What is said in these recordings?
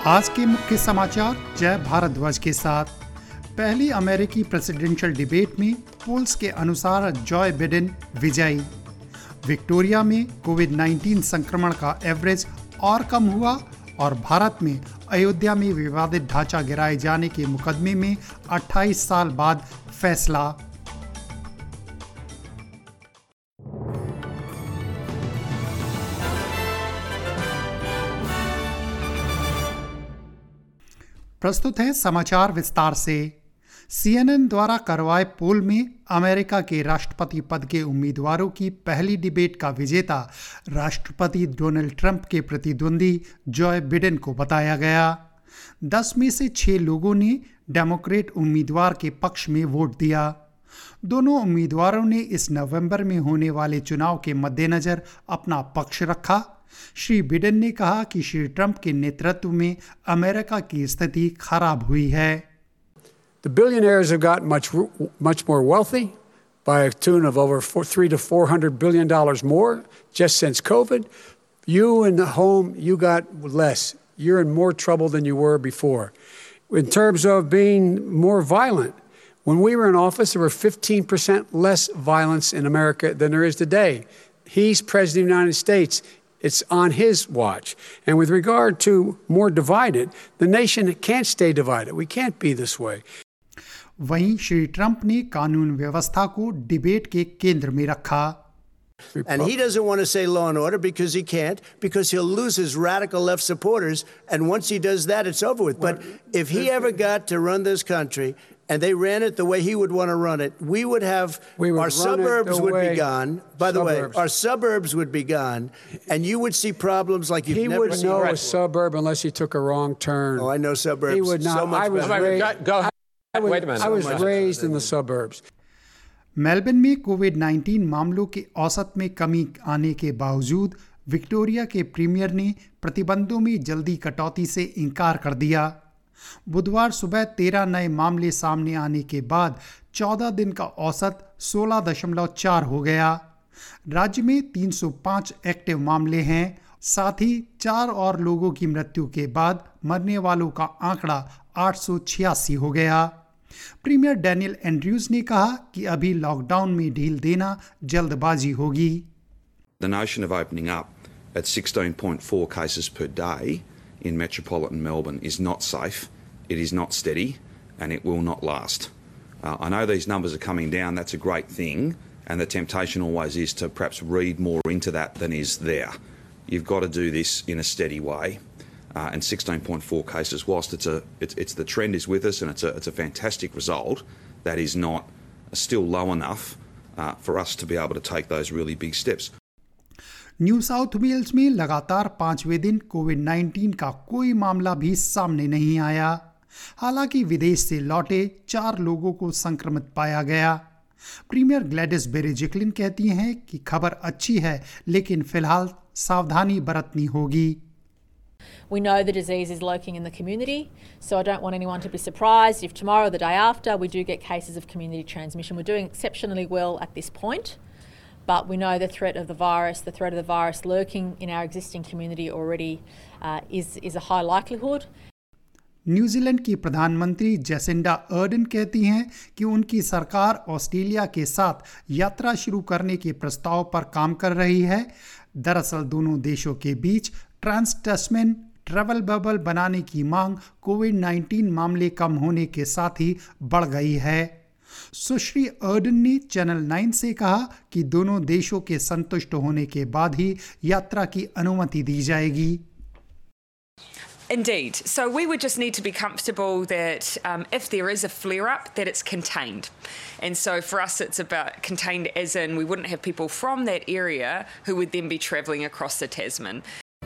आज के मुख्य समाचार जय भारद्वाज के साथ। पहली अमेरिकी प्रेसिडेंशियल डिबेट में पोल्स के अनुसार जॉय बिडेन विजयी। विक्टोरिया में कोविड-19 संक्रमण का एवरेज और कम हुआ और भारत में अयोध्या में विवादित ढांचा गिराए जाने के मुकदमे में 28 साल बाद फैसला। प्रस्तुत है समाचार विस्तार से। CNN द्वारा करवाए पोल में अमेरिका के राष्ट्रपति पद के उम्मीदवारों की पहली डिबेट का विजेता राष्ट्रपति डोनाल्ड ट्रंप के प्रतिद्वंदी जॉय बिडेन को बताया गया। 10 में से 6 लोगों ने डेमोक्रेट उम्मीदवार के पक्ष में वोट दिया। दोनों उम्मीदवारों ने इस नवंबर में होने वाले चुनाव के मद्देनजर अपना पक्ष रखा। श्री बिडेन ने कहा कि श्री ट्रंप के नेतृत्व में अमेरिका की स्थिति खराब हुई है। The billionaires have gotten much more wealthy by a tune of over $300 to $400 billion more just since COVID. You in the home, you got less. You're in more trouble than you were before. In terms of being more violent, when we were in office, there were 15% less violence in America than there is today. He's president of the United States. It's on his watch. And with regard to more divided, the nation can't stay divided. We can't be this way. वहीं Shri Trump ने कानून व्यवस्था को debate के केंद्र में रखा। And he doesn't want to say law and order because he can't, because he'll lose his radical left supporters. And once he does that, it's over with. But if he ever got to run this country and they ran it the way he would want to run it, our suburbs would be gone. By the way, our suburbs would be gone, and you would see problems like you've never seen. He would know a suburb unless he took a wrong turn. Oh, I know suburbs. He would not. So much better. Wait a minute. I was raised in the suburbs. Melbourne में कोविड-19 मामलों के औसत में कमी आने के बावजूद विक्टोरिया के प्रीमियर ने प्रतिबंधों में जल्दी कटौती से इनकार कर दिया। बुधवार सुबह 13 नए मामले सामने आने के बाद 14 दिन का औसत 16.4 हो गया। राज्य में 305 एक्टिव मामले हैं। साथ ही 4 और लोगों की मृत्यु के बाद मरने वालों का आंकड़ा 886 हो गया। प्रीमियर डैनियल एंड्रयूज ने कहा कि अभी लॉकडाउन में ढील देना जल्दबाजी होगी। The notion of opening up at 16.4 cases per day in metropolitan Melbourne is not safe, it is not steady, and it will not last. I know these numbers are coming down, that's a great thing, and the temptation always is to perhaps read more into that than is there. You've got to do this in a steady way. And 16.4 cases, whilst it's the trend is with us and it's a fantastic result, that is not still low enough for us to be able to take those really big steps. New South Wales में लगातार 5वें दिन कोविड-19 का कोई मामला भी सामने नहीं आया। हालांकि विदेश से लौटे 4 लोगों को संक्रमित पाया गया। प्रीमियर ग्लैडिस बेरेजिक्लिन कहती हैं कि खबर अच्छी है, लेकिन फिलहाल सावधानी बरतनी होगी। We know the disease is lurking in the community, so I don't want anyone to be surprised if tomorrow or the day after we do get cases of community transmission. We're doing exceptionally well at this point, but we know the threat of the virus lurking in our existing community already is a high likelihood. New Zealand की प्रधानमंत्री Jacinda Ardern कहती हैं कि उनकी सरकार Australia के साथ यात्रा शुरू करने के प्रस्ताव पर काम कर रही है। दरअसल दोनों देशों के बीच ट्रांस-टस्मेन ट्रैवल बबल बनाने की मांग कोविड-19 मामले कम होने के साथ ही बढ़ गई है। सुश्री अर्डन ने चैनल 9 से कहा कि दोनों देशों के संतुष्ट होने के बाद ही यात्रा की अनुमति दी जाएगी। Indeed. So we would just need to be comfortable that if there is a flare-up, that it's contained. And so for us, it's about contained as in we wouldn't have people from that area who would then be travelling across the Tasman.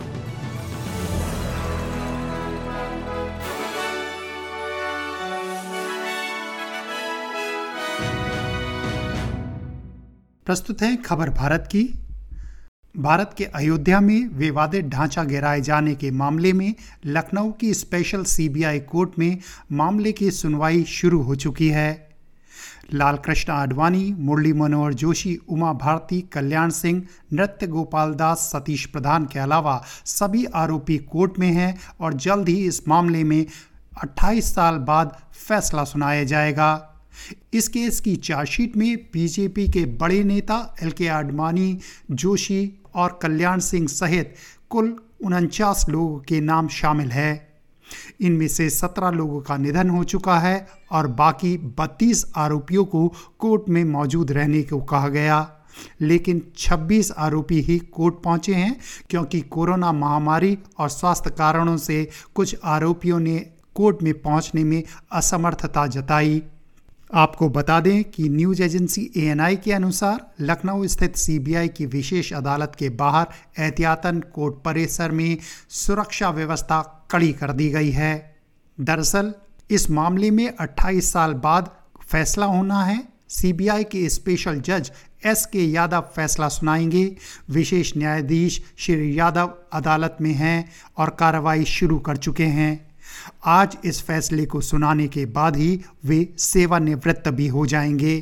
प्रस्तुत है खबर भारत की। भारत के अयोध्या में विवादित ढांचा गिराए जाने के मामले में लखनऊ की स्पेशल सीबीआई कोर्ट में मामले की सुनवाई शुरू हो चुकी है। लाल कृष्ण आडवाणी, मुरली मनोहर जोशी, उमा भारती, कल्याण सिंह, नृत्य गोपाल दास, सतीश प्रधान के अलावा सभी आरोपी कोर्ट में हैं और जल्द ही इस मामले में 28 साल बाद फैसला सुनाया जाएगा। इस केस की चार्जशीट में बीजेपी के बड़े नेता एल.के. आडवाणी, जोशी और कल्याण सिंह सहित कुल 49 लोगों के नाम शामिल है। इनमें से 17 लोगों का निधन हो चुका है और बाकी 32 आरोपियों को कोर्ट में मौजूद रहने को कहा गया, लेकिन 26 आरोपी ही कोर्ट पहुंचे हैं क्योंकि कोरोना महामारी और स्वास्थ्य कारणों से कुछ आरोपियों ने कोर्ट में पहुंचने में असमर्थता जताई। आपको बता दें कि न्यूज एजेंसी ANI के अनुसार लखनऊ स्थित CBI की विशेष अदालत के बाहर एहतियातन कोर्ट परिसर में सुरक्षा व्यवस्था कड़ी कर दी गई है। दरअसल इस मामले में 28 साल बाद फैसला होना है। CBI के स्पेशल जज S.K. यादव फैसला सुनाएंगे। विशेष न्यायाधीश श्री यादव अदालत में हैं और कार्रवाई शुरू कर चुके हैं। आज इस फैसले को सुनाने के बाद ही वे सेवानिवृत्त भी हो जाएंगे।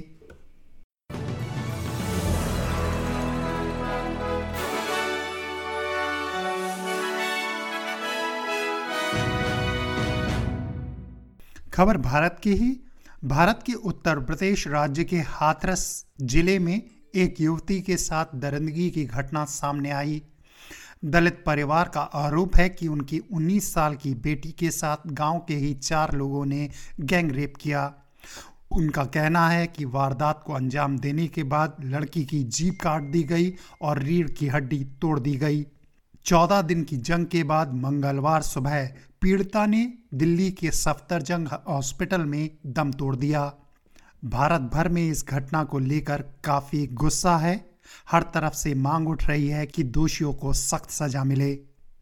खबर भारत की ही। भारत के उत्तर प्रदेश राज्य के हाथरस जिले में एक युवती के साथ दरिंदगी की घटना सामने आई। दलित परिवार का आरोप है कि उनकी 19 साल की बेटी के साथ गांव के ही 4 लोगों ने गैंग रेप किया। उनका कहना है कि वारदात को अंजाम देने के बाद लड़की की जीभ काट दी गई और रीढ़ की हड्डी तोड़ दी गई। 14 दिन की जंग के बाद मंगलवार सुबह पीड़िता ने दिल्ली के सफदरजंग हॉस्पिटल में दम तोड़ दिया। भारत भर में इस घटना को लेकर काफी गुस्सा है। हर तरफ से मांग उठ रही है कि दोषियों को सख्त सजा मिले।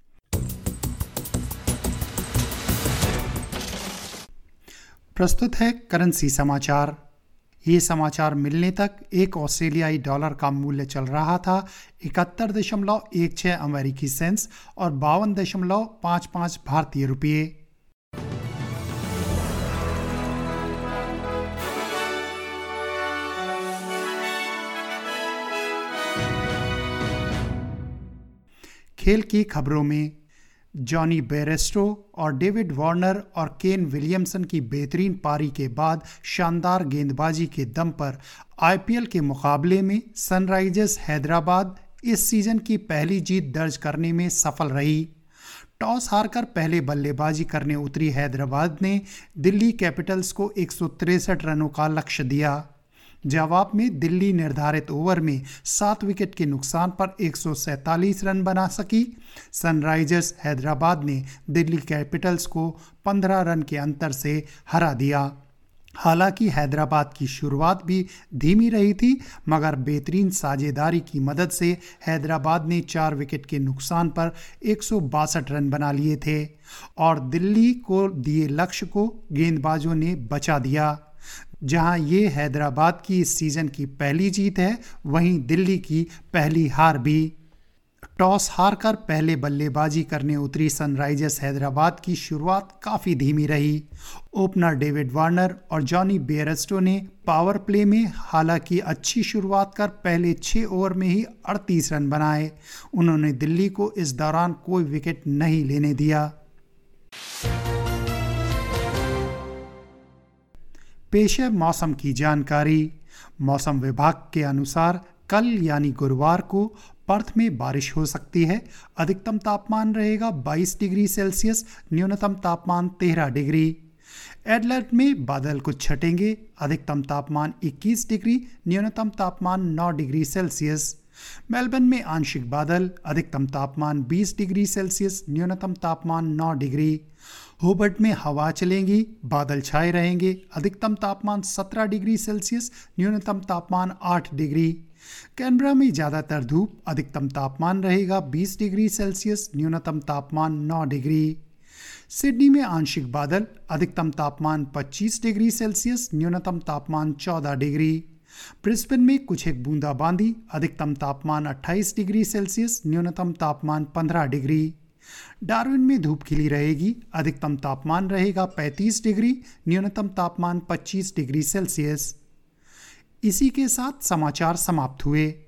प्रस्तुत है करेंसी समाचार। ये समाचार मिलने तक एक ऑस्ट्रेलियाई डॉलर का मूल्य चल रहा था 71.16 अमेरिकी सेंट्स और 52.55 भारतीय रुपये। खेल की खबरों में जॉनी बेयरस्टो और डेविड वार्नर और केन विलियमसन की बेहतरीन पारी के बाद शानदार गेंदबाजी के दम पर IPL के मुकाबले में सनराइजर्स हैदराबाद इस सीजन की पहली जीत दर्ज करने में सफल रही। टॉस हारकर पहले बल्लेबाजी करने उतरी हैदराबाद ने दिल्ली कैपिटल्स को 163 रनों का लक्ष्य दिया। जवाब में दिल्ली निर्धारित ओवर में 7 विकेट के नुकसान पर 147 रन बना सकी। सनराइजर्स हैदराबाद ने दिल्ली कैपिटल्स को 15 रन के अंतर से हरा दिया। हालांकि हैदराबाद की शुरुआत भी धीमी रही थी, मगर बेहतरीन साझेदारी की मदद से हैदराबाद ने 4 विकेट के नुकसान पर 162 रन बना लिए थे और दिल्ली को दिए लक्ष्य को गेंदबाजों ने बचा दिया। जहां ये हैदराबाद की इस सीजन की पहली जीत है, वहीं दिल्ली की पहली हार भी। टॉस हारकर पहले बल्लेबाजी करने उतरी सनराइजर्स हैदराबाद की शुरुआत काफ़ी धीमी रही। ओपनर डेविड वार्नर और जॉनी बेयरस्टो ने पावर प्ले में हालांकि अच्छी शुरुआत कर पहले 6 ओवर में ही 38 रन बनाए। उन्होंने दिल्ली को इस दौरान कोई विकेट नहीं लेने दिया। पेश है मौसम की जानकारी। मौसम विभाग के अनुसार कल यानी गुरुवार को पर्थ में बारिश हो सकती है। अधिकतम तापमान रहेगा 22 डिग्री सेल्सियस, न्यूनतम तापमान 13 डिग्री। एडलेड में बादल कुछ छटेंगे। अधिकतम तापमान 21 डिग्री, न्यूनतम तापमान 9 डिग्री सेल्सियस। मेलबर्न में आंशिक बादल, अधिकतम तापमान 20 डिग्री सेल्सियस, न्यूनतम तापमान 9 डिग्री। होबर्ट में हवा चलेंगी, बादल छाए रहेंगे, अधिकतम तापमान 17 डिग्री सेल्सियस, न्यूनतम तापमान 8 डिग्री। कैनबरा में ज़्यादातर धूप, अधिकतम तापमान रहेगा 20 डिग्री सेल्सियस, न्यूनतम तापमान 9 डिग्री। सिडनी में आंशिक बादल, अधिकतम तापमान 25 डिग्री सेल्सियस, न्यूनतम तापमान 14 डिग्री। ब्रिस्बेन में कुछ एक बूंदाबांदी, अधिकतम तापमान 28 डिग्री सेल्सियस, न्यूनतम तापमान 15 डिग्री। डार्विन में धूप खिली रहेगी, अधिकतम तापमान रहेगा 35 डिग्री, न्यूनतम तापमान 25 डिग्री सेल्सियस। इसी के साथ समाचार समाप्त हुए।